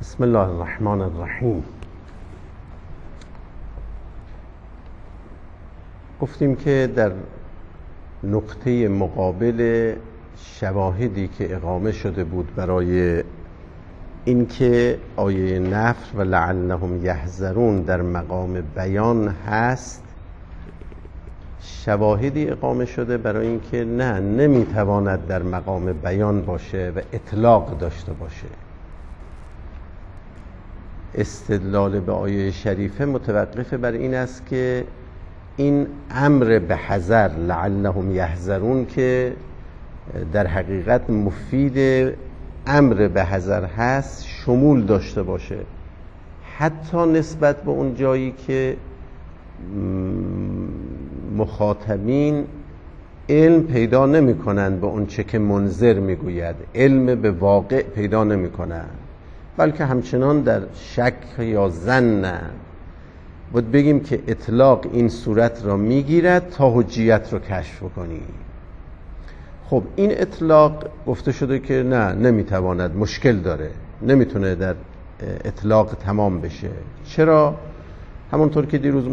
بسم الله الرحمن الرحیم. گفتیم که در نقطه مقابل شواهدی که اقامه شده بود برای اینکه آیه نفر و لعلهم یحذرون در مقام بیان هست، شواهدی اقامه شده برای اینکه نه، نمیتواند در مقام بیان باشه و اطلاق داشته باشه. استدلال به آیه شریفه متوقف بر این است که این امر به حذر لعلهم یحذرون که در حقیقت مفید امر به حذر هست شمول داشته باشه، حتی نسبت به اون جایی که مخاطبین علم پیدا نمی کنند به اون چه که منذر می گوید، علم به واقع پیدا نمی کنند، بلکه همچنان در شک یا ظن. باید بگیم که اطلاق این صورت را میگیرد تا حجیت رو کشف کنی. خب این اطلاق گفته شده که نه، نمیتواند، مشکل داره، نمیتونه در اطلاق تمام بشه. چرا؟ همونطور که دیروز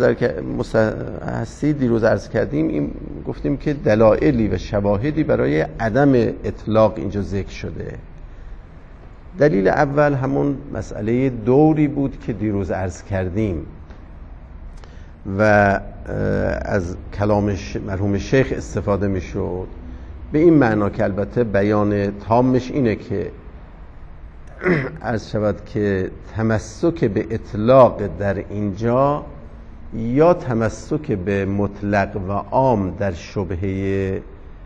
دیروز عرض کردیم، این گفتیم که دلایلی و شواهدی برای عدم اطلاق اینجا ذکر شده. دلیل اول همون مسئله دوری بود که دیروز عرض کردیم و از کلام مرحوم شیخ استفاده می شد به این معنا که البته بیان تامش اینه که عرض شود که تمسک به اطلاق در اینجا یا تمسک به مطلق و عام در شبهه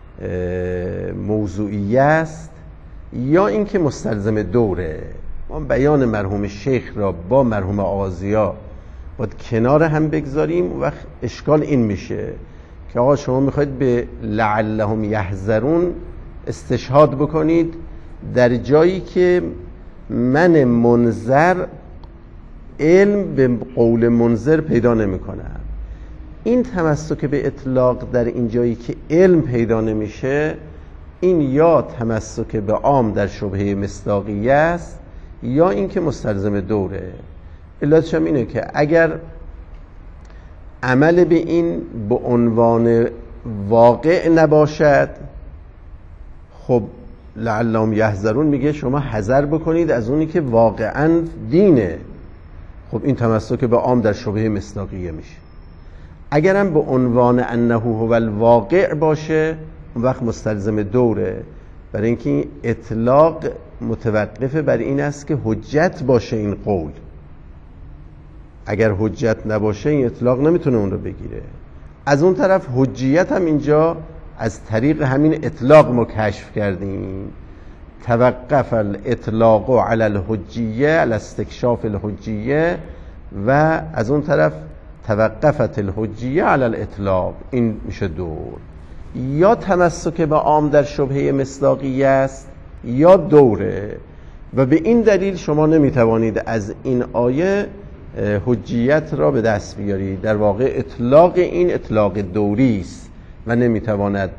موضوعی است یا اینکه مستلزم دوره. ما بیان مرحوم شیخ را با مرحوم آغازیا باید کنار هم بگذاریم و وقت اشکال این میشه که آقا شما میخواید به لعلهم یحذرون استشهاد بکنید در جایی که من منذر علم به قول منذر پیدا نمی کنم. این تمسک به اطلاق در این جایی که علم پیدا نمیشه، این یا تمسک به عام در شبهه مصداقیه است یا اینکه مستلزم دوره. علتش هم اینه که اگر عمل به این به عنوان واقع نباشد، خب لعلهم یحذرون میگه شما حذر بکنید از اونی که واقعا دینه. خب این تمسک به عام در شبهه مصداقیه میشه. اگرم به عنوان انه هو الواقع باشه، اون وقت مستلزم دوره، برای اینکه این اطلاق متوقف بر این است که حجت باشه این قول. اگر حجت نباشه این اطلاق نمیتونه اون رو بگیره. از اون طرف حجیت هم اینجا از طریق همین اطلاق ما کشف کردیم. توقف الاطلاق علی الحجیه علی استکشاف الحجیه و از اون طرف توقفت الحجیه علی الاطلاق. این میشه دور. یا تمسک به عام در شبهه مصداقیه است یا دوره و به این دلیل شما نمیتوانید از این آیه حجیت را به دست بیارید. در واقع اطلاق این اطلاق دوری است و نمیتواند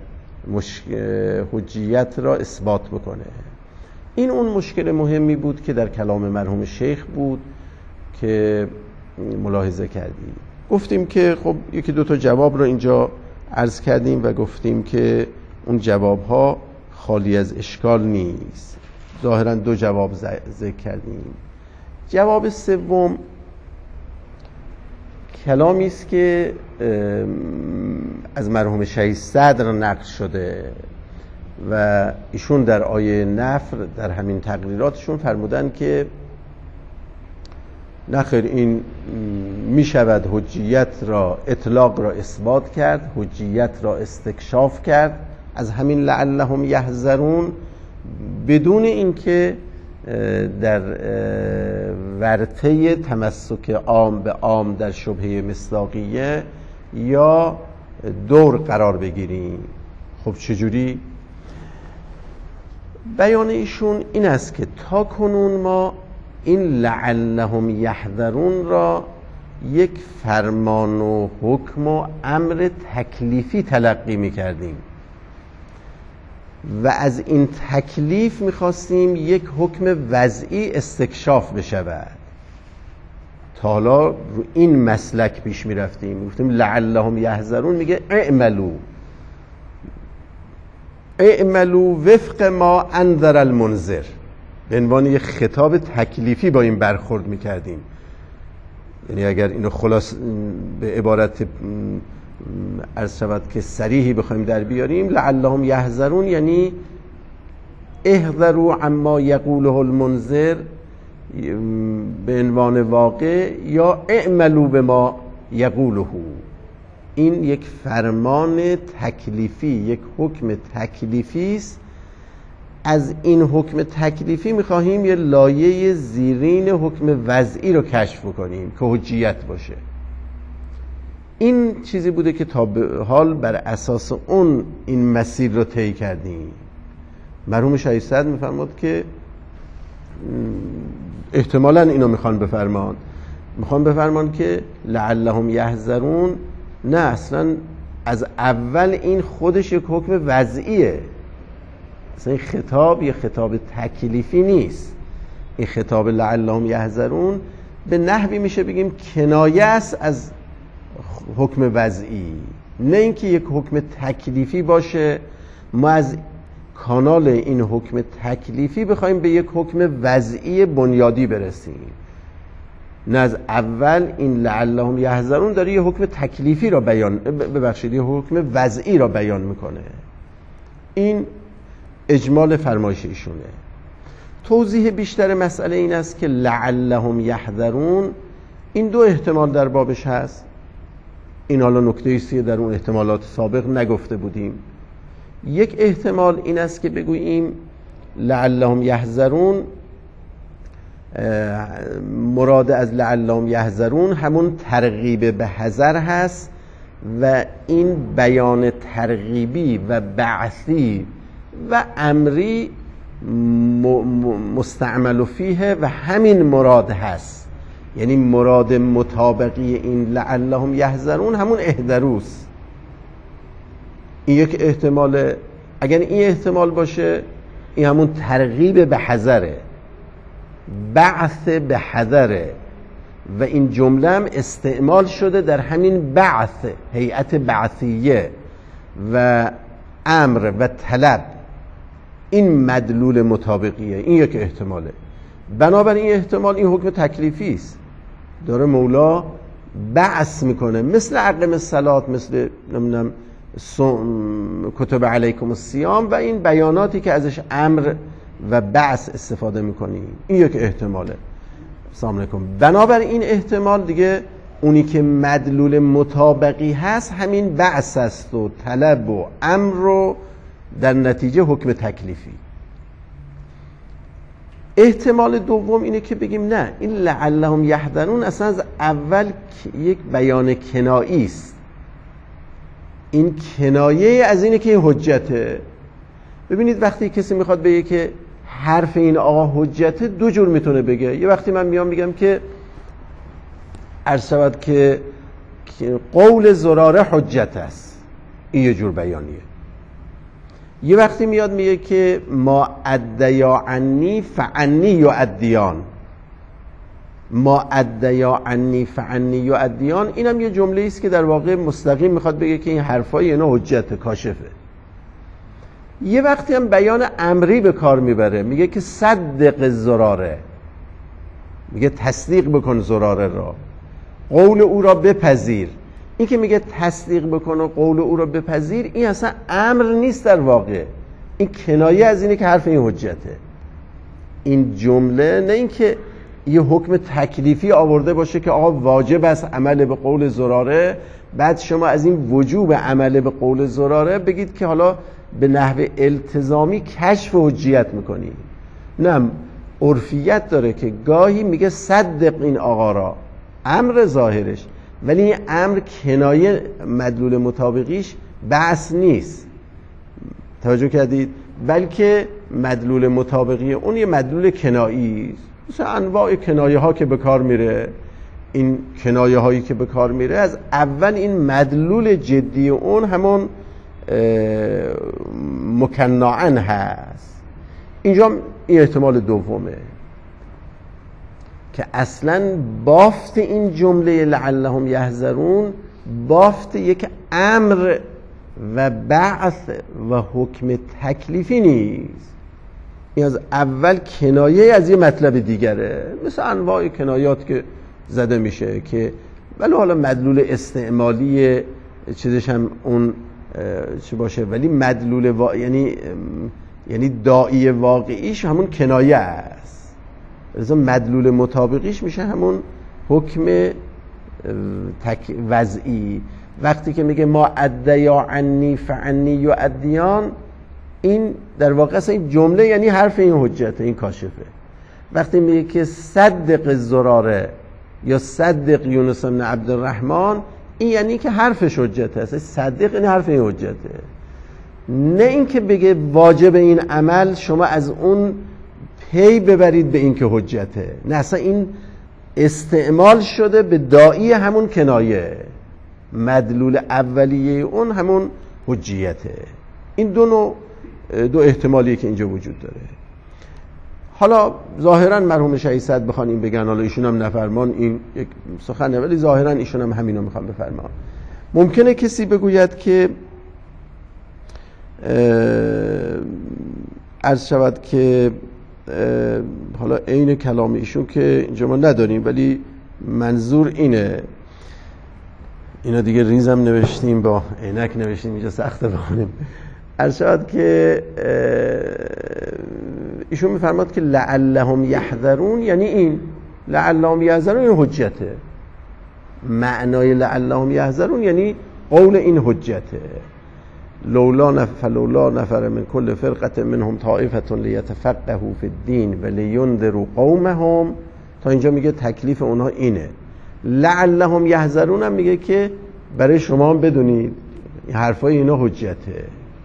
حجیت را اثبات بکنه. این اون مشکل مهمی بود که در کلام مرحوم شیخ بود که ملاحظه کردیم. گفتیم که خب یکی دو تا جواب رو اینجا عرض کردیم و گفتیم که اون جوابها خالی از اشکال نیست. ظاهرا دو جواب ذکر کردیم. جواب سوم کلامی است که از مرحوم شهید صدر نقل شده و ایشون در آیه نفر در همین تقریراتشون فرمودن که نخیر، این می شود حجیت را، اطلاق را اثبات کرد، حجیت را استکشاف کرد از همین لعلهم یحذرون بدون اینکه در ورطه تمسک عام به عام در شبهه مصداقیه یا دور قرار بگیریم. خب چجوری؟ بیان ایشون این است که تا کنون ما این لعلهم یحذرون را یک فرمان و حکم و امر تکلیفی تلقی می کردیم. و از این تکلیف میخواستیم یک حکم وضعی استکشاف بشود. تا حالا رو این مسلک پیش میرفتیم، گفتیم لعلهم یحذرون، میگه اعملوا وفق ما انذر المنذر، به عنوان یک خطاب تکلیفی با این برخورد میکردیم. یعنی اگر اینو خلاص به عبارت عرض شود که صریحی بخوایم در بیاریم، لعلهم یحذرون یعنی احذروا عما یقوله المنذر به عنوان واقع، یا اعملوا بما یقوله. این یک فرمان تکلیفی، یک حکم تکلیفی است. از این حکم تکلیفی میخواهیم یه لایه زیرین حکم وضعی رو کشف کنیم که حجیت باشه. این چیزی بوده که تا به حال بر اساس اون این مسیر رو طی کردیم. مرحوم شایستد میفرماد که احتمالاً اینو میخوان بفرمان که لعلهم یحذرون، نه اصلا از اول این خودش یک حکم وضعیه. اصلا این خطاب یه خطاب تکلیفی نیست. این خطاب لعلهم یحذرون به نحوی میشه بگیم کنایه است از حکم وضعی، نه اینکه یک حکم تکلیفی باشه ما از کانال این حکم تکلیفی بخوایم به یک حکم وضعی بنیادی برسیم. نه، از اول این لعلهم یحذرون داره یه حکم تکلیفی را یه حکم وضعی را بیان میکنه. این اجمال فرمایش ایشونه. توضیح بیشتر مسئله این است که لعلهم یحذرون، این دو احتمال در بابش هست. این حالا نکته ایستیه در اون احتمالات سابق نگفته بودیم. یک احتمال این است که بگوییم لعلهم یحذرون، مراد از لعلهم یحذرون همون ترغیب به حذر هست و این بیان ترغیبی و بعثی و امری مستعمل فیه و همین مراد هست. یعنی مراد مطابقی این لعلهم یحذرون همون احذروست. این یک احتمال. اگر این احتمال باشه، این همون ترغیب به حذره، بعث به حذره، و این جمله هم استعمال شده در همین بعث، هیئت بعثیه و امر و طلب. این مدلول مطابقیه. این یک احتماله. بنابراین این احتمال این حکم تکلیفی است، داره مولا بعث میکنه، مثل اقم الصلات، مثل نمیدونم کتب علیکم الصیام و این بیاناتی که ازش امر و بعث استفاده میکنیم. این یک احتماله. السلام علیکم. بنابراین این احتمال دیگه اونی که مدلول مطابقی هست همین بعث است و طلب و امر و در نتیجه حکم تکلیفی. احتمال دوم اینه که بگیم نه، این لعلهم یحذرون اصلا از اول یک بیان کنایی است. این کنایه از اینه که این حجته. ببینید وقتی کسی میخواد بگه که حرف این آقا حجته، دو جور میتونه بگه. یه وقتی من میگم که عرض شود که قول زراره حجت است، این یه جور بیانیه. یه وقتی میاد میگه که ما ادیا عنی فعنی یؤدیان، ما ادیا عنی فعنی یؤدیان، اینم یه جمله است که در واقع مستقیم میخواد بگه که این حرفای اینا حجت کاشفه. یه وقتی هم بیان امری به کار میبره، میگه که صدق زراره، میگه تصدیق بکن زراره را، قول او را بپذیر. این که میگه تصدیق بکن و قول او را بپذیر، این اصلا امر نیست در واقع، این کنایه از اینه که حرف این حجته. این جمله نه اینکه یه حکم تکلیفی آورده باشه که آقا واجب است عمل به قول زراره، بعد شما از این وجوب عمل به قول زراره بگید که حالا به نحو التزامی کشف حجیت میکنی. نه، عرفیت داره که گاهی میگه صدق این آقا را، امر ظاهرش، ولی این امر کنایه مدلول مطابقیش بحث نیست. توجه کردید؟ بلکه مدلول مطابقی اون یه مدلول کنایی است. مثل انواع کنایه ها که به کار میره، این کنایه هایی که به کار میره از اول این مدلول جدی اون همون مکناعن هست. اینجا این احتمال دومه که اصلا بافت این جمله لعلهم یحذرون بافت یک امر و بعث و حکم تکلیفی نیست. این از اول کنایه از یه مطلب دیگره، مثل انواع کنایات که زده میشه که ولی حالا مدلول استعمالی چیزش هم اون چی باشه، ولی مدلول یعنی داعی واقعیش همون کنایه است، لذا مدلول مطابقیش میشه همون حکم وضعی. وقتی که میگه ما ادیا عنی فعنی یؤدیان، این در واقع اصلا این جمله یعنی حرف این حجته، این کاشفه. وقتی میگه که صدق زراره یا صدق یونس بن عبدالرحمن، این یعنی که حرفش حجته، اصلا صدق این حرف این حجته، نه اینکه بگه واجب این عمل شما از اون پی ببرید به این که حجته، نه اصلا این استعمال شده به داعی همون کنایه، مدلول اولیه اون همون حجیته. این دو احتمالیه که اینجا وجود داره. حالا ظاهرا مرحوم شهید صدر بخوان این بگن، حالا ایشون هم نفرمان، این یک سخنه، ولی ظاهرا ایشون هم همینو میخوان بفرمان. ممکنه کسی بگوید که عرض شود که حالا عین کلام ایشون که اینجا ما نداریم، ولی منظور اینه، اینا دیگه ریزم نوشتیم با عینک نوشتیم، اینجا سخته بخونیم. عرض شود که ایشون میفرماد که لعلهم یحذرون، یعنی این لعلهم یحذرون این حجته، معنای لعلهم یحذرون یعنی قول این حجته. لولا نفر من كل فرقة منهم طائفة لیتفقهوا فی الدین و لینذروا قومهم، تا اینجا میگه تکلیف اونها اینه. لعلهم یحذرون هم میگه که برای شما هم بدونید حرفای اینا حجته.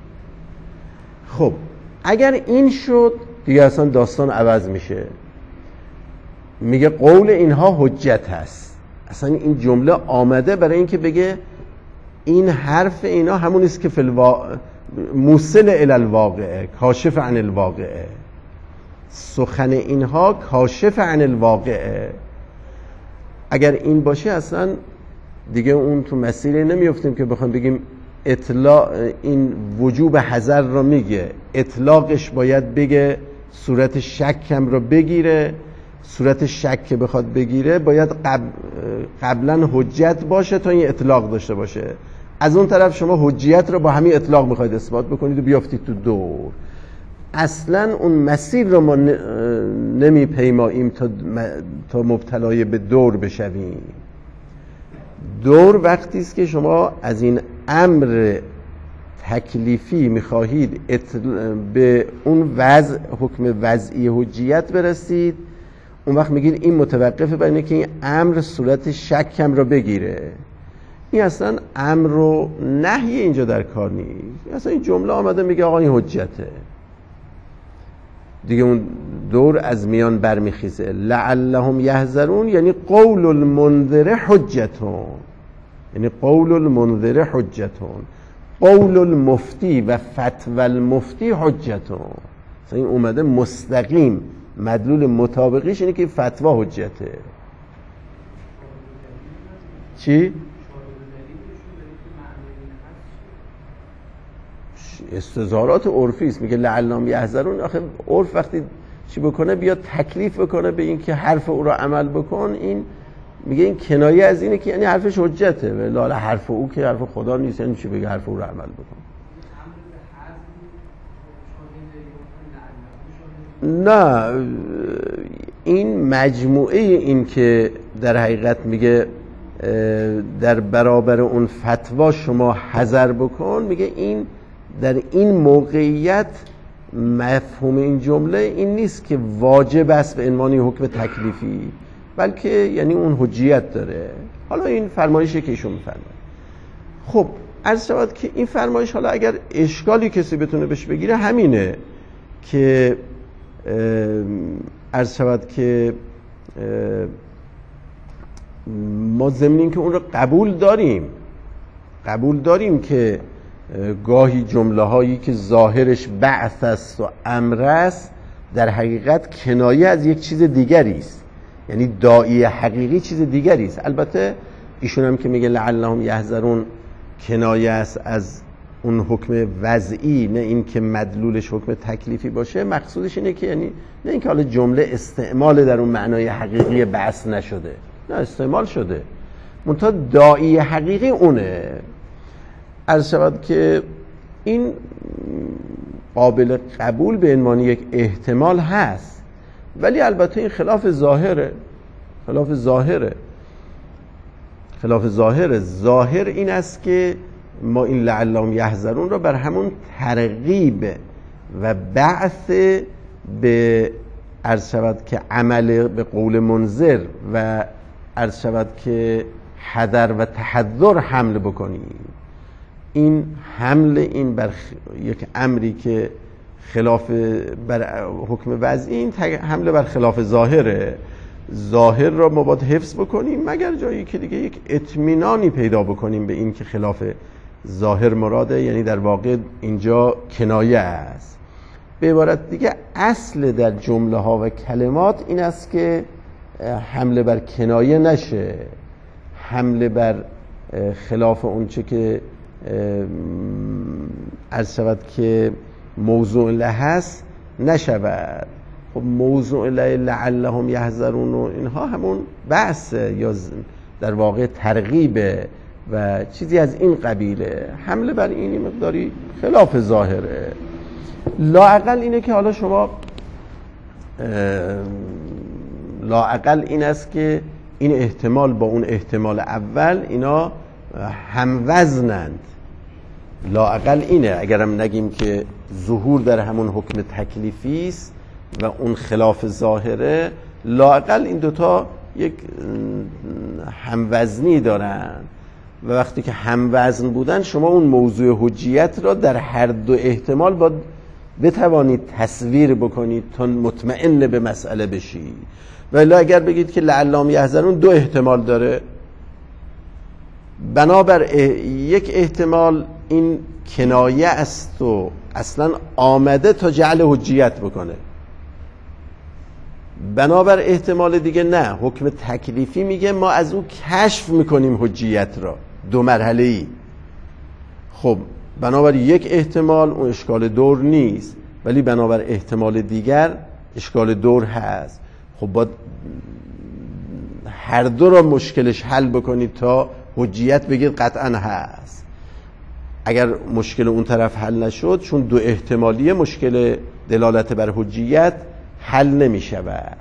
خب اگر این شد دیگه اصلا داستان عوض میشه، میگه قول اینها حجت هست. اصلا این جمله آمده برای اینکه بگه این حرف اینا همون است که موصل الی الواقع، کاشف عن الواقع، سخن اینها کاشف عن الواقع. اگر این باشه اصلا دیگه اون تو مسیری نمیفتیم که بخوام بگیم اطلاق این وجوب حذر رو میگه، اطلاقش باید بگه صورت شکم رو بگیره، صورت شک که بخواد بگیره باید قبلا حجت باشه تا این اطلاق داشته باشه. از اون طرف شما حجیت رو با همین اطلاق میخواید اثبات بکنید و بیافتید تو دور. اصلا اون مسیر رو ما نمیپیماییم تا مبتلای به دور بشویم. دور وقتی است که شما از این امر تکلیفی میخواهید به اون حکم وضعی حجیت برسید، اون وقت میگید این متوقفه بر اینه که این امر صورت شکم رو بگیره. این اصلا امر و نهی اینجا در کار نیست، اصلا این جمله آمده میگه آقا این حجته، دیگه اون دور از میان برمیخیزه. لعلهم یحذرون یعنی قول المنذر حجتون، یعنی قول المنذر حجتون، قول المفتی و فتوى المفتی حجتون. اصلا این اومده مستقیم، مدلول مطابقیش اینه که فتوا حجته. چی؟ استظهارات عرفی است. میگه لعلهم یحذرون، آخه عرف وقتی چی بکنه بیاد تکلیف بکنه به این که حرف او را عمل بکن، این میگه این کنایه از اینه که یعنی حرفش حجته، ولی حرف او که حرف خدا نیست، یعنی چی بگه حرف او را عمل بکن. نه، این مجموعه این که در حقیقت میگه در برابر اون فتوا شما حذر بکن، میگه این در این موقعیت مفهوم این جمله این نیست که واجب است به عنوان حکم تکلیفی، بلکه یعنی اون حجیت داره. حالا این فرمایشه که ایشون میفرماید. خب عرض شود که این فرمایش حالا اگر اشکالی کسی بتونه بهش بگیره همینه که عرض شود که ما ضمن این که اون رو قبول داریم که گاهی جمله هایی که ظاهرش بعث است و امر است در حقیقت کنایه از یک چیز دیگری است، یعنی داعی حقیقی چیز دیگری است. البته ایشون هم که میگه لعلهم یحذرون کنایه است از اون حکم وضعی، نه این که مدلولش حکم تکلیفی باشه. مقصودش اینه که یعنی نه اینکه حالا جمله استعمال در اون معنای حقیقی بعث نشده، نه استعمال شده، منتها داعی حقیقی اونه. عرض شود که این قابل قبول به عنوان یک احتمال هست، ولی البته این خلاف ظاهره. ظاهر این است که ما این لعلهم یحذرون را بر همون ترغیب و بعث به عرض شود که عمل به قول منذر و عرض شود که حذر و تحذر حمل بکنیم. این حمل این بر یک امری که خلاف بر حکم وضعی، این حمله بر خلاف ظاهره. ظاهر را ما باید حفظ بکنیم مگر جایی که دیگه یک اطمینانی پیدا بکنیم به این که خلاف ظاهر مراده، یعنی در واقع اینجا کنایه است. به عبارت دیگه اصل در جمله ها و کلمات این است که حمله بر کنایه نشه، حمله بر خلاف اونچه که عرض شود که موضوع له هست نشود. خب موضوع له لعلهم یحذرون و اینها همون بحث یا در واقع ترغیبه و چیزی از این قبیله. حمله بر اینی مقداری خلاف ظاهره. لااقل اینه که حالا شما لااقل این است که این احتمال با اون احتمال اول اینا هم وزنند. لااقل اینه، اگرم نگیم که ظهور در همون حکم تکلیفی است و اون خلاف ظاهره، لااقل این دوتا یک هموزنی دارن و وقتی که هموزن بودن شما اون موضوع حجیت را در هر دو احتمال باید بتوانید تصویر بکنید تا مطمئن به مسئله بشید. ولی اگر بگید که لعلهم یحذرون دو احتمال داره، بنابر یک احتمال این کنایه است و اصلا آمده تا جعل حجیت بکنه، بنابر احتمال دیگه نه، حکم تکلیفی میگه ما از او کشف میکنیم حجیت را، دو مرحله ای. خب بنابر یک احتمال اون اشکال دور نیست، ولی بنابر احتمال دیگر اشکال دور هست. خب باید هر دو را مشکلش حل بکنید تا حجیت بگید قطعا هست. اگر مشکل اون طرف حل نشد، چون دو احتمالیه، مشکل دلالت بر حجیت حل نمی شود.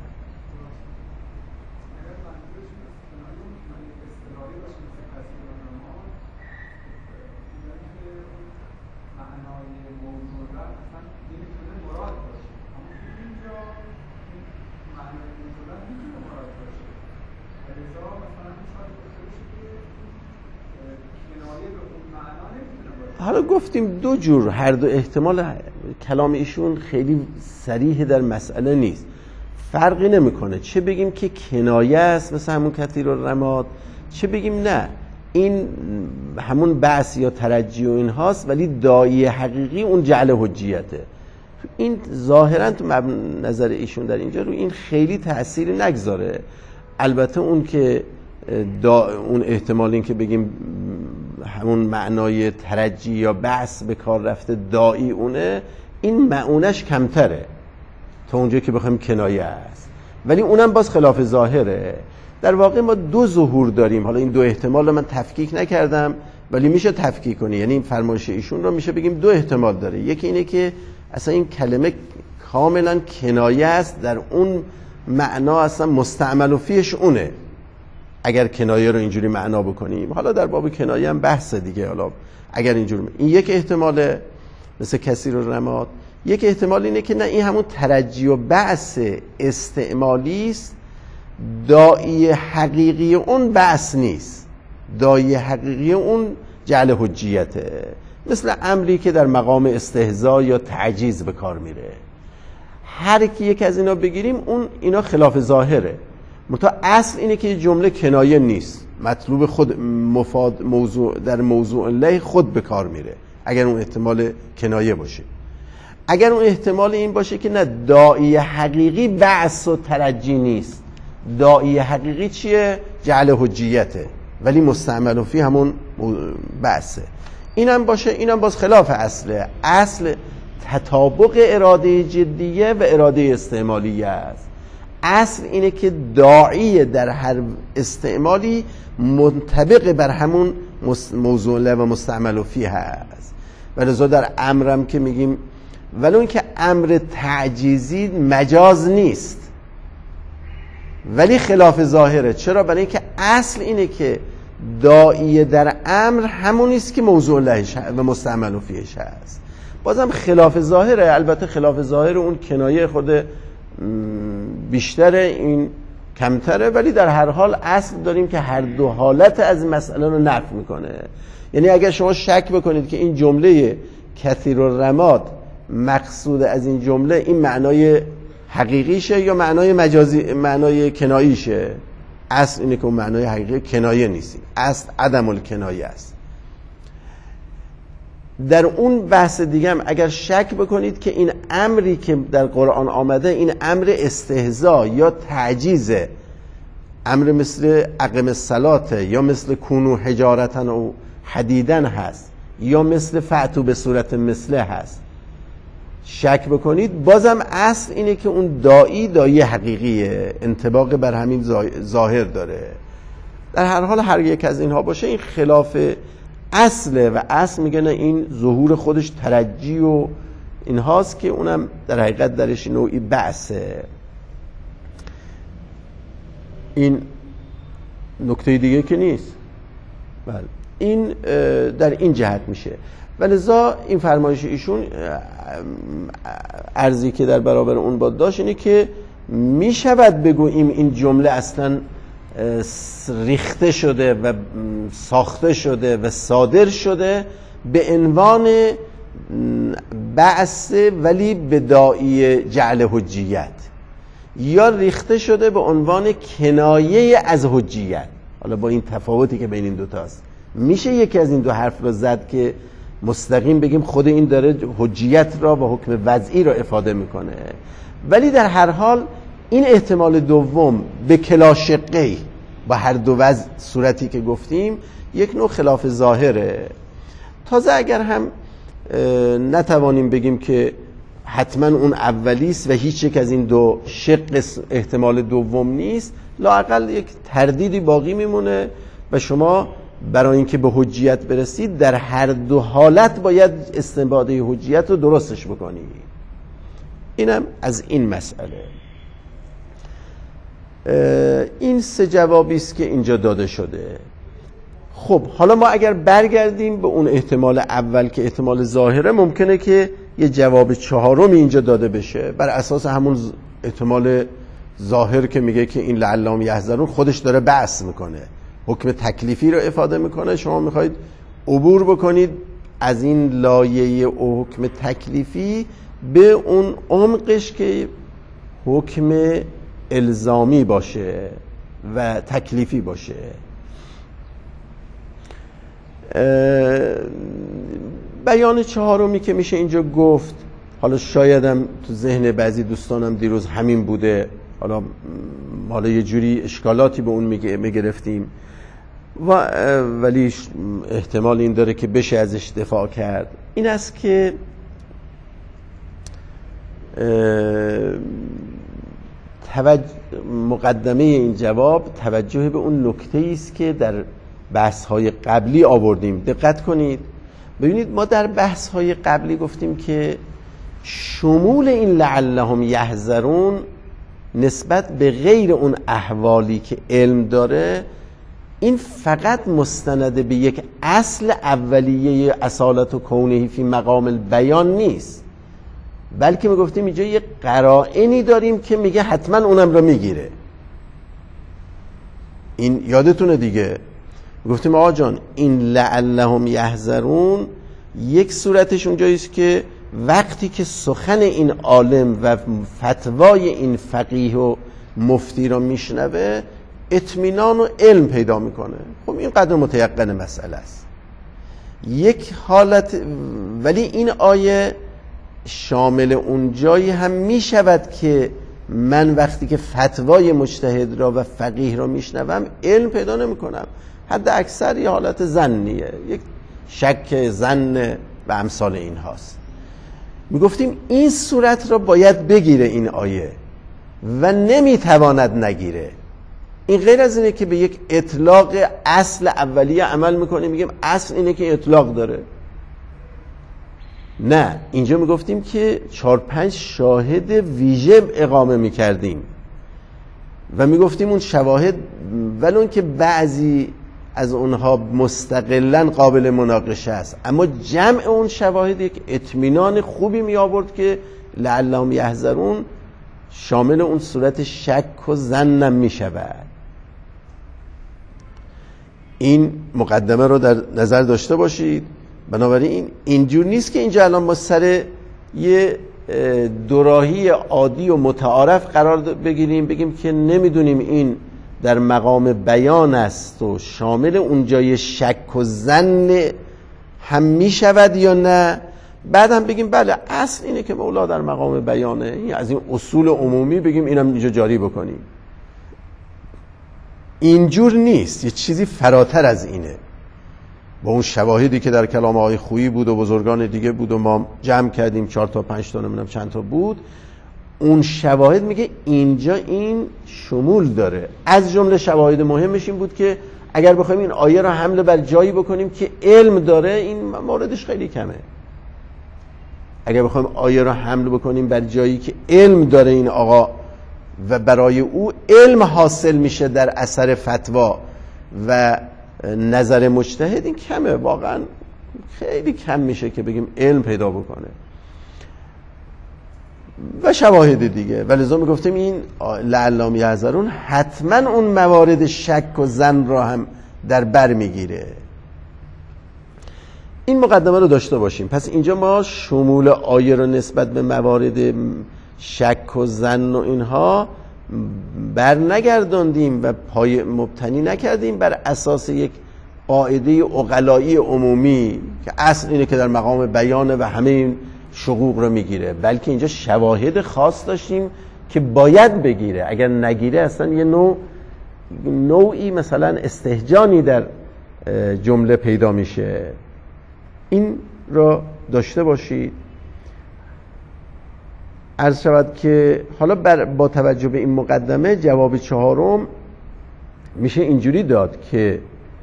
حالا گفتیم دو جور، هر دو احتمال. کلام ایشون خیلی صریح در مسئله نیست، فرقی نمیکنه چه بگیم که کنایه است مثل همون کثیر الرماد، چه بگیم نه این همون بحث یا ترجی و این هاست، ولی داعی حقیقی اون جعل حجیته. این ظاهرا تو نظر ایشون در اینجا رو این خیلی تأثیری نگذاره. البته اون که اون احتمال این که بگیم همون معنای ترجی یا بحث به کار رفته داعی اونه، این معونش کمتره تا اونجا که بخوایم کنایه است، ولی اونم باز خلاف ظاهره. در واقع ما دو ظهور داریم. حالا این دو احتمال رو من تفکیک نکردم ولی میشه تفکیک کنی، یعنی این فرمایش ایشون رو میشه بگیم دو احتمال داره. یکی اینه که اصلا این کلمه کاملا کنایه است، در اون معنا اصلا مستعمل و فیش اونه اگر کنایه رو اینجوری معنا بکنیم. حالا در باب کنایه هم بحث دیگه. حالا اگر اینجوری این یک احتماله مثل کثیر الرماد، یک احتمال اینه که نه این همون ترجی و بحث استعمالی است، داعی حقیقی اون بحث نیست، داعی حقیقی اون جعل حجیته. مثل امری که در مقام استهزا یا تعجیز به کار میره، هر کی یک از اینا بگیریم اون اینا خلاف ظاهره. منتها اصل اینه که جمله کنایه نیست، مطلوب خود مفاد موضوع در موضوع له خود به کار میره، اگر اون احتمال کنایه باشه. اگر اون احتمال این باشه که نه، داعی حقیقی بعث و ترجی نیست، داعی حقیقی چیه؟ جعل حجیته، ولی مستعمل فی همون بعثه، اینم باشه، اینم باز خلاف اصله. اصل تطابق اراده جدیه و اراده استعمالیه است. اصل اینه که داعی در هر استعمالی منطبق بر همون موضوع و مستعمل فی هست. ولذا در امرم که میگیم، ولو این که امر تعجیزی مجاز نیست ولی خلاف ظاهره. چرا؟ برای اینکه اصل اینه که داعی در امر همونیست که موضوع لهش و مستعمل فیش هست. بازم خلاف ظاهره. البته خلاف ظاهر اون کنایه خود بیشتره، این کمتره، ولی در هر حال اصل داریم که هر دو حالت از مسئله رو نفی میکنه. یعنی اگر شما شک بکنید که این جمله کثیر الرماد مقصود از این جمله این معنای حقیقیشه یا معنای مجازی، معنای کناییشه، اصل اینه که اون معنای حقیقی کنایه نیست، اصل عدم الکنایه است. در اون بحث دیگه هم اگر شک بکنید که این امری که در قرآن آمده این امر استهزاء یا تعجیزه، امر مثل اقم الصلاة یا مثل کونو حجارتن و حدیدن هست یا مثل فأتو به صورت مثله هست، شک بکنید، بازم اصل اینه که اون داعی حقیقیه، انطباق بر همین ظاهر داره. در هر حال هر یک از اینها باشه این خلاف اصله و اصل میگه نه، این ظهور خودش ترجی و اینهاست که اونم در حقیقت درش نوعی بعثه. این نکته دیگه که نیست. بله، این در این جهت میشه. ولذا این فرمایش ایشون عرضی که در برابر اون با داشت اینه که میشود بگوییم این جمله اصلا ریخته شده و ساخته شده و صادر شده به عنوان بعث ولی به داعی جعل حجیت، یا ریخته شده به عنوان کنایه از حجیت. حالا با این تفاوتی که بین این دوتاست، میشه یکی از این دو حرف رو زد که مستقیم بگیم خود این داره حجیت را و حکم وضعی را افاده میکنه، ولی در هر حال این احتمال دوم به کلا شقی با هر دو وضع صورتی که گفتیم یک نوع خلاف ظاهره. تازه اگر هم نتوانیم بگیم که حتما اون اولیست و هیچ یک از این دو شق احتمال دوم نیست، لااقل یک تردیدی باقی میمونه و شما برای اینکه به حجیت برسید در هر دو حالت باید استنباطه حجیت رو درستش بکنید. اینم از این مسئله. این سه جوابی است که اینجا داده شده. خب حالا ما اگر برگردیم به اون احتمال اول که احتمال ظاهره، ممکنه که یه جواب چهارمی اینجا داده بشه بر اساس همون احتمال ظاهر که میگه که این لعلهم یحذرون خودش داره بحث میکنه، حکم تکلیفی رو افاده میکنه. شما میخواید عبور بکنید از این لایه حکم تکلیفی به اون عمقش که حکم الزامی باشه و تکلیفی باشه. بیان چهارمی که میشه اینجا گفت، حالا شایدم تو ذهن بعضی دوستانم دیروز همین بوده، حالا یه جوری اشکالاتی به اون میگرفتیم ولی احتمال این داره که بشه ازش دفاع کرد. این است که مقدمه این جواب توجه به اون نکته‌ای است که در بحث‌های قبلی آوردیم. دقت کنید، ببینید ما در بحث‌های قبلی گفتیم که شمول این لعلهم یحذرون نسبت به غیر اون احوالی که علم داره، این فقط مستند به یک اصل اولیه اصالت و کونه فی مقام البیان نیست، بلکه می گفتیم اینجا یک قرائنی داریم که میگه حتما اونم رو میگیره. این یادتونه دیگه، گفتیم آقا جان این لعلهم یحذرون یک صورتش اونجاییست که وقتی که سخن این عالم و فتوای این فقیه و مفتی رو میشنوه اطمینان و علم پیدا میکنه. خب این قدر متیقن مسئله است. یک حالت، ولی این آیه شامل اون جایی هم می شود که من وقتی که فتوای مجتهد را و فقیه را میشنوم علم پیدا نمی کنم، حد اکثر یه حالت ظنیه، یک شک ظن و امثال این هاست. می گفتیم این صورت را باید بگیره این آیه و نمیتواند نگیره. این غیر از اینه که به یک اطلاق اصل اولیه عمل میکنه، میگیم اصل اینه که اطلاق داره. نه، اینجا میگفتیم که 4-5 شاهد ویژه اقامه میکردیم و میگفتیم اون شواهد ولون که بعضی از اونها مستقلاً قابل مناقشه است، اما جمع اون شواهد یک اطمینان خوبی می آورد که لعلهم یحذرون شامل اون صورت شک و ظنم می شود. این مقدمه رو در نظر داشته باشید. بنابراین اینجور نیست که اینجا الان ما سر یه دوراهی عادی و متعارف قرار بگیریم بگیم که نمیدونیم این در مقام بیان است و شامل اونجای شک و ظن هم می شود یا نه، بعد هم بگیم بله اصل اینه که مولا در مقام بیانه، از این اصول عمومی بگیم اینم اینجا جاری بکنیم. اینجور نیست، یه چیزی فراتر از اینه. با اون شواهدی که در کلام آقای خویی بود و بزرگان دیگه بود و ما جمع کردیم 4 تا 5 تا نمیدونم چند تا بود، اون شواهد میگه اینجا این شمول داره. از جمله شواهد مهمش این بود که اگر بخوایم این آیه را حمل بر جایی بکنیم که علم داره، این موردش خیلی کمه. اگر بخوایم آیه را حمل بکنیم بر جایی که علم داره این آقا و برای او علم حاصل میشه در اثر فتوا و نظر مجتهد، این کمه، واقعا خیلی کم میشه که بگیم علم پیدا بکنه و شواهد دیگه. ولذا میگفتیم این لعلهم یحذرون حتما اون موارد شک و ظن را هم در بر میگیره. این مقدمه رو داشته باشیم. پس اینجا ما شمول آیه رو نسبت به موارد شک و ظن و اینها بر نگرداندیم و پای مبتنی نکردیم بر اساس یک قاعده عقلایی عمومی که اصل اینه که در مقام بیانه و همه این شقوق رو میگیره، بلکه اینجا شواهد خاص داشتیم که باید بگیره. اگر نگیره اصلا یه نوعی مثلا استهجانی در جمله پیدا میشه. این را داشته باشید. عرض شود که حالا با توجه به این مقدمه جواب 4 میشه اینجوری داد که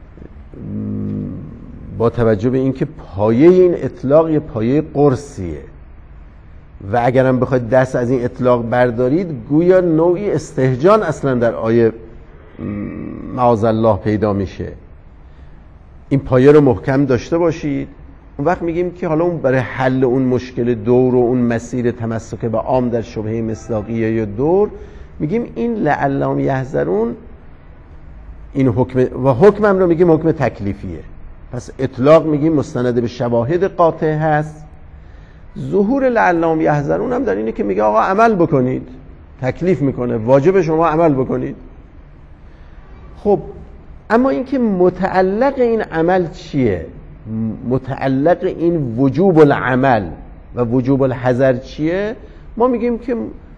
با توجه به اینکه پایه این اطلاق یه پایه قرصیه و اگرم بخواید دست از این اطلاق بردارید گویا نوعی استهجان اصلا در آیه معاذ الله پیدا میشه. این پایه رو محکم داشته باشید. اون وقت میگیم که حالا اون برای حل اون مشکل دور و اون مسیر تمسک به عام در شبهه مصداقیه یا دور، میگیم این لعلهم یحذرون این حکم و حکمم رو میگیم حکم تکلیفیه. پس اطلاق میگیم مستند به شواهد قاطع هست. ظهور لعلهم یحذرون هم در اینه که میگه آقا عمل بکنید، تکلیف میکنه، واجب شما عمل بکنید. خب اما اینکه متعلق این عمل چیه؟ متعلق این وجوب العمل و وجوب الحذر چیه؟ ما میگیم که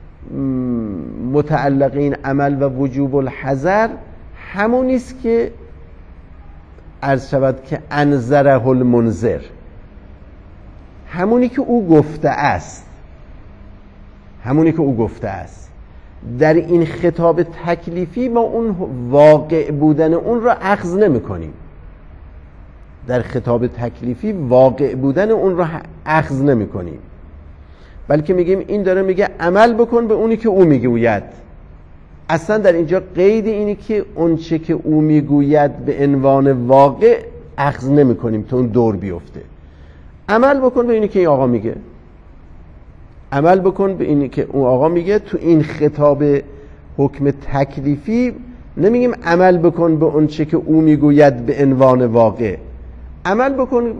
متعلق این عمل و وجوب الحذر همونیست که عرض شود که انذره المنذر، همونی که او گفته است، همونی که او گفته است. در این خطاب تکلیفی ما اون واقع بودن اون را اخذ نمی کنیم. در خطاب تکلیفی واقع بودن اون را اخذ نمی کنیم، بلکه میگیم این داره میگه عمل بکن به اونی که او میگوید. اصلا در اینجا قید اینی که اون چه که او میگوید به عنوان واقع اخذ نمی کنیم تا اون دور بیفته. عمل بکن به اینی که این آقا میگه، عمل بکن به اینی که اون آقا میگه. تو این خطاب حکم تکلیفی نمیگیم عمل بکن به اون چه که او میگوید به عنوان واقع، عمل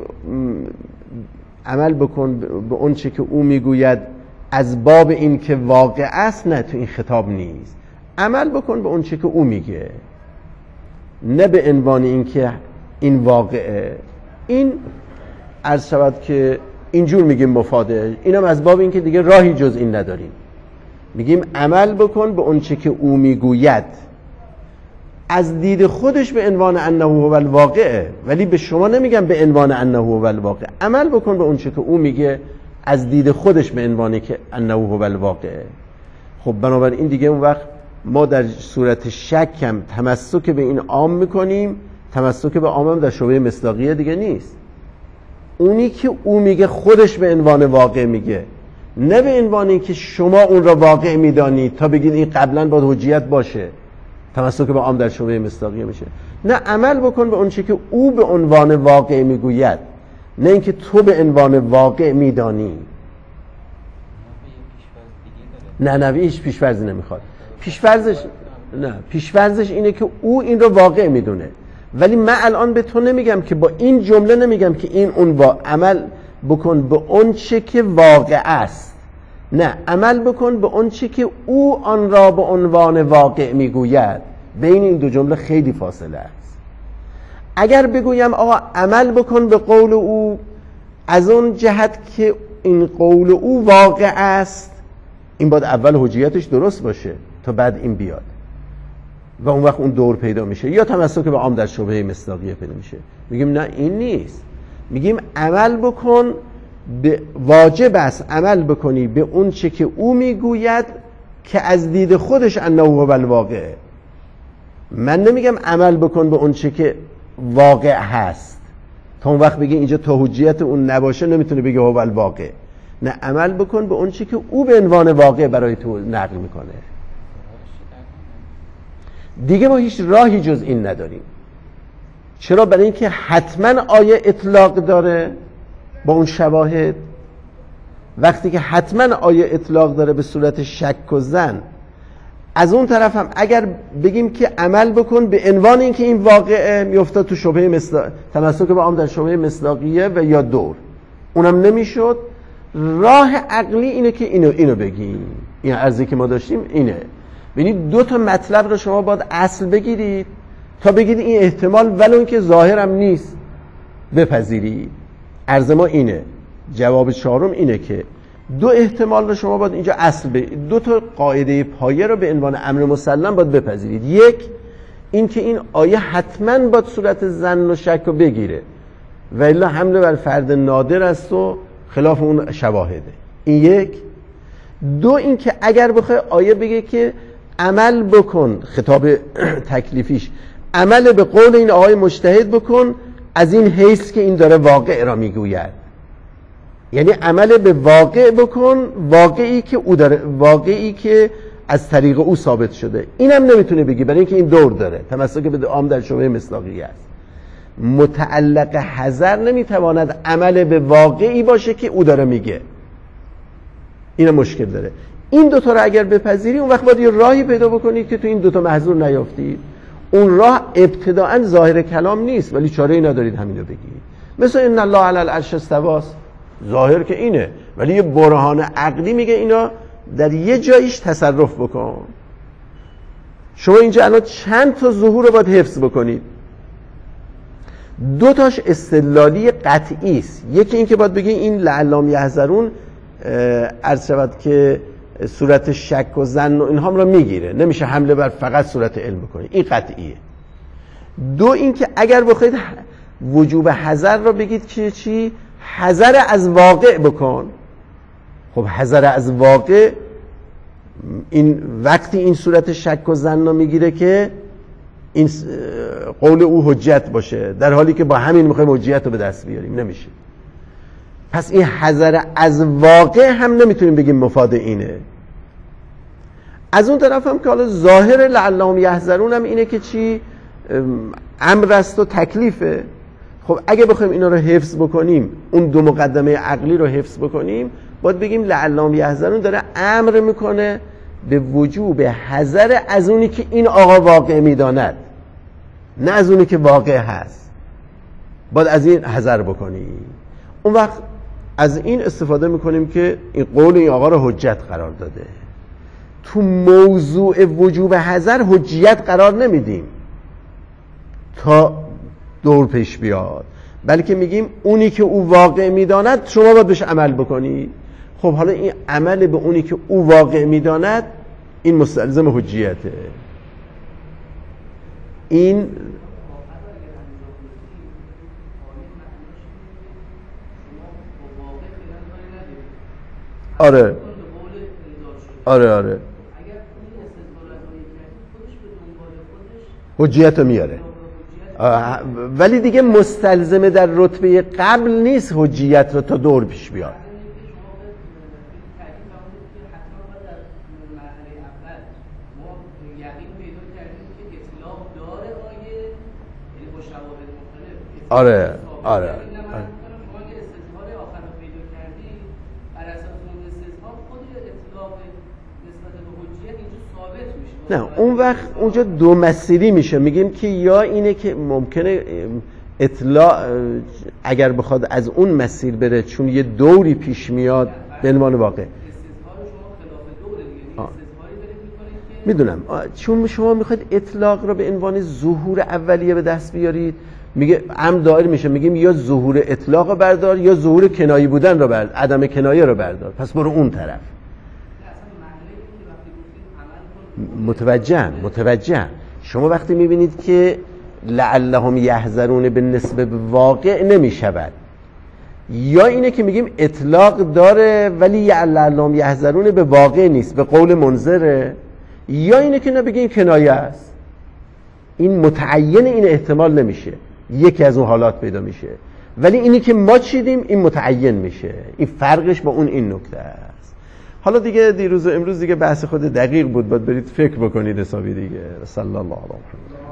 بکن به اون چه که او میگوید از باب این که واقع است. نه، تو این خطاب نیست. عمل بکن به اون چه که او میگه، نه به عنوان این که این واقعه. این عرض شود که اینجور میگیم مفاده، اینم از باب این که دیگه راهی جز این نداریم. میگیم عمل بکن به اون چه که او میگوید، از دید خودش به عنوان انه هو الواقع، ولی به شما نمیگم به عنوان انه هو الواقع. عمل بکن به اون چه که او میگه از دید خودش به عنوانی که انه هو الواقع. خب بنابراین دیگه اون وقت ما در صورت شک هم تمسک به این عام میکنیم، تمسک به عام هم در شبهه مصداقیه دیگه نیست. اونی که او میگه خودش به عنوان واقع میگه، نه به عنوانی که شما اون را واقع میدانید تا بگید این قبلا باید حجیت باشه، تمسک به عام در شبهه مصداقیه میشه. نه، عمل بکن به اون چیزی که او به عنوان واقع میگوید، نه اینکه تو به عنوان واقع میدانی. نه هیچ پیش‌فرضی نمیخواد. پیش‌فرضش اینه که او این رو واقع میدونه، ولی من الان به تو نمیگم که با این جمله نمیگم که این اون عمل بکن به اون چه که واقع است. نه، عمل بکن به اون چه که او آن را به عنوان واقع میگوید. بین این دو جمله خیلی فاصله است. اگر بگویم آقا عمل بکن به قول او از اون جهت که این قول او واقع است، این باید اول حجیتش درست باشه تا بعد این بیاد و اون وقت اون دور پیدا میشه، یا تمسک به عام در شبهه مصداقیه پیدا میشه. میگیم نه این نیست، میگیم عمل بکن واجب است عمل بکنی به اون چه که او میگوید که از دید خودش انه هو الواقع. من نمیگم عمل بکن به اون چه که واقع هست تا اون وقت بگی اینجا تا حجیت اون نباشه نمیتونه بگه هو الواقع. نه، عمل بکن به اون چه که او به عنوان واقع برای تو نقل میکنه. دیگه ما هیچ راهی جز این نداریم. چرا؟ برای اینکه حتما آیه اطلاق داره با اون شواهد. وقتی که حتما آیه اطلاق داره به صورت شک و ظن، از اون طرف هم اگر بگیم که عمل بکن به عنوان اینکه این واقعه، میافتاد تو شبهه تمسک به عام در شبهه مصداقیه و یا دور، اونم نمیشد. راه عقلی اینه که اینو بگیم. این عرضی که ما داشتیم اینه. ببینید دو تا مطلب رو شما باید اصل بگیرید تا بگید این احتمال ولو اینکه ظاهرم نیست بپذیرید. عرض ما اینه، جواب چهارم اینه که دو احتمال رو شما باید اینجا اصل دو تا قاعده پایه رو به عنوان امر مسلم باید بپذیرید. یک، این که این آیه حتما باید صورت ظن و شک رو بگیره و الا حمله بر فرد نادر است و خلاف اون شواهده. این یک. دو، این که اگر بخوای آیه بگه که عمل بکن، خطاب تکلیفیش عمل به قول این آقای مجتهد بکن از این حیث که این داره واقع را میگوید، یعنی عمل به واقع بکن، واقعی که او داره، واقعی که از طریق او ثابت شده. اینم نمیتونه بگی برای اینکه این دور داره، تمسک به عام در شبهه مصداقیه است. متعلق حذر نمیتواند عمل به واقعی باشه که او داره میگه. این مشکل داره. این دوتا رو اگر بپذیری اون وقت باید یه راهی پیدا بکنید که تو این دوتا محظور نیافتید. اون راه ابتداعا ظاهر کلام نیست ولی چاره‌ای ندارید همین رو بگید. مثل ان الله علی العرش استوی، ظاهر که اینه ولی یه برهان عقلی میگه اینا در یه جاییش تصرف بکن. شما اینجا الان چند تا ظهور رو باید حفظ بکنید. دو تاش استدلالی قطعی است. یکی این که باید بگی این لعلهم یحذرون عرض شود که صورت شک و ظن و اینها رو میگیره، نمیشه حمله بر فقط صورت علم بکنی، این قطعیه. دو، این که اگر بخواید وجوب حذر رو بگید که چی؟ حذر از واقع بکن. خب حذر از واقع این وقتی این صورت شک و ظن رو میگیره که این قول او حجت باشه، در حالی که با همین میخوایم حجت رو به دست بیاریم، نمیشه. پس این حذر از واقع هم نمیتونیم بگیم مفاد اینه. از اون طرف هم که حالا ظاهر لعلهم یحذرون هم اینه که چی؟ امر است و تکلیفه. خب اگه بخوایم اینا رو حفظ بکنیم، اون دو مقدمه عقلی رو حفظ بکنیم، باید بگیم لعلهم یحذرون داره امر میکنه به وجوب حذر از اونی که این آقا واقع میداند، نه از اونی که واقع هست. باید از این حذر بکنیم. اون وقت از این استفاده میکنیم که این قول این آقا رو حجت قرار داده. تو موضوع وجوب حذر حجیت قرار نمیدیم تا دور پیش بیاد. بلکه میگیم اونی که او واقع میداند شما باید بهش عمل بکنی. خب حالا این عمل به اونی که او واقع میداند این مستلزم حجیته. این آره حجیت رو میاره، ولی دیگه مستلزمه در رتبه قبل نیست حجیت رو تا دور پیش بیاد. آره نه اون وقت اونجا دو مسیری میشه. میگیم که یا اینه که ممکنه اطلاع اگر بخواد از اون مسیر بره چون یه دوری پیش میاد به عنوان واقع. میدونم چون شما میخواید اطلاق رو به عنوان ظهور اولیه به دست بیارید، میگه هم دایر میشه، میگیم یا ظهور اطلاق رو بردار یا ظهور کنایی بودن رو بردار، عدم کنایه رو بردار، پس برو اون طرف. متوجهم. شما وقتی میبینید که لعلهم یحذرون به نسبه به واقع نمیشود، یا اینه که میگیم اطلاق داره ولی لعلهم یحذرون به واقع نیست، به قول منذره، یا اینه که نبگیم کنایه است. این متعین این احتمال نمیشه، یکی از اون حالات پیدا میشه، ولی اینی که ما چیدیم این متعین میشه. این فرقش با اون این نکته است. حالا دیگه دیروز و امروز دیگه بحث خود دقیق بود، باید برید فکر بکنید حسابی دیگه. صلی الله علیه و